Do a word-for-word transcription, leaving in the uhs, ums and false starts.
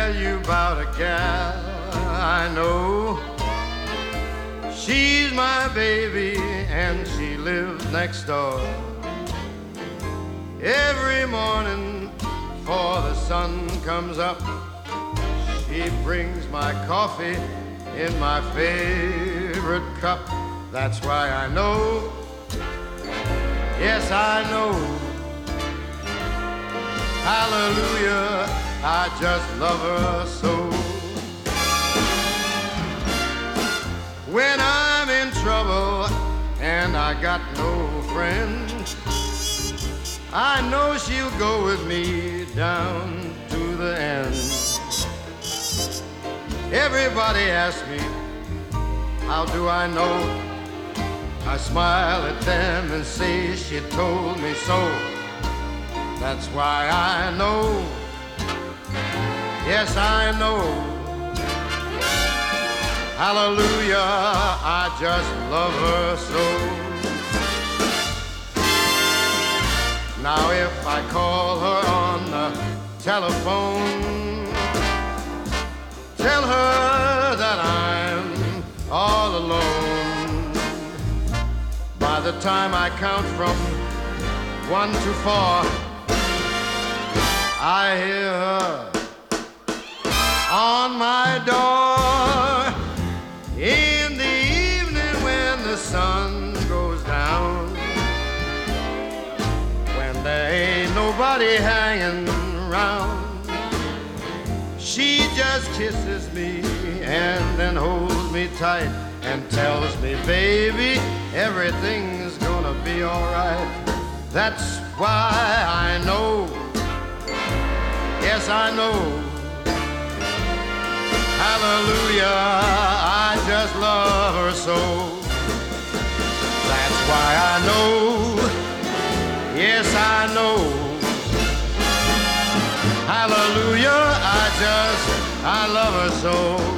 tell you about a gal I know. She's my baby and she lives next door. Every morning before the sun comes up, she brings my coffee in my favorite cup. That's why I know, yes I know, hallelujah, I just love her so. When I'm in trouble and I got no friends, I know she'll go with me down to the end. Everybody asks me, how do I know? I smile at them and say she told me so. That's why I know, yes I know, hallelujah, I just love her so. Now if I call her on the telephone, tell her that I'm all alone. By the time I count from one to four, I hear her on my door. In the evening when the sun goes down, when there ain't nobody hanging around, she just kisses me and then holds me tight and tells me, baby, everything's gonna be alright. That's why I know, yes I know, hallelujah, I just love her so. That's why I know, yes I know, hallelujah, I just, I love her so.